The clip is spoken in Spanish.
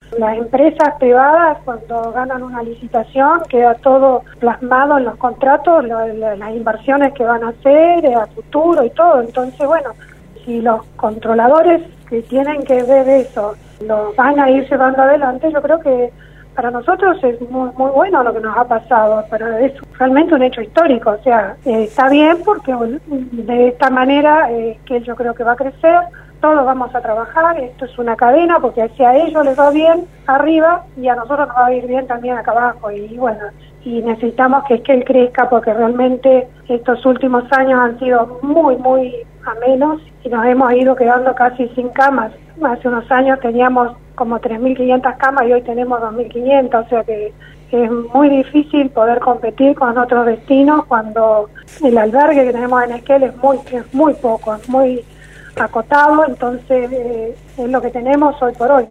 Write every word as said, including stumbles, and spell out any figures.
Las empresas privadas, cuando ganan una licitación, queda todo plasmado en los contratos, lo, lo, las inversiones que van a hacer a futuro y todo. Entonces, bueno, si los controladores que tienen que ver eso lo van a ir llevando adelante, yo creo que para nosotros es muy muy bueno lo que nos ha pasado, pero es realmente un hecho histórico. O sea, eh, está bien porque de esta manera eh, que yo creo que va a crecer, todos vamos a trabajar, esto es una cadena, porque si a ellos les va bien arriba y a nosotros nos va a ir bien también acá abajo, y bueno, y necesitamos que Esquel crezca, porque realmente estos últimos años han sido muy muy amenos y nos hemos ido quedando casi sin camas. Hace unos años teníamos como tres mil quinientas camas y hoy tenemos dos mil quinientas, o sea que es muy difícil poder competir con otros destinos cuando el albergue que tenemos en Esquel es muy, es muy poco, es muy acotado, entonces eh, es lo que tenemos hoy por hoy.